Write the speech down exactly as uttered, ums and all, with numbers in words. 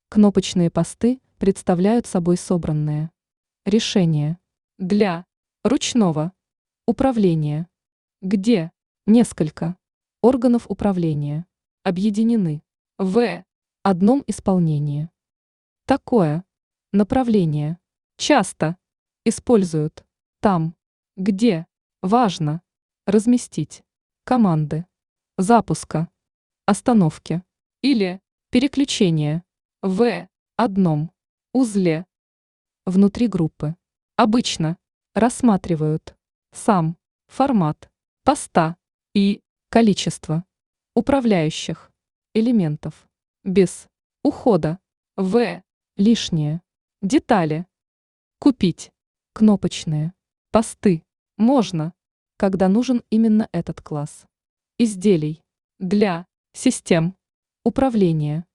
Кнопочные посты представляют собой собранные решения для ручного управления, где несколько органов управления объединены в одном исполнении. Такое направление часто используют там, где важно разместить команды запуска, остановки или переключения в одном узле. Внутри группы обычно рассматривают сам формат поста и количество управляющих элементов без ухода в лишние детали. Купить кнопочные посты можно, когда нужен именно этот класс изделий для систем управления.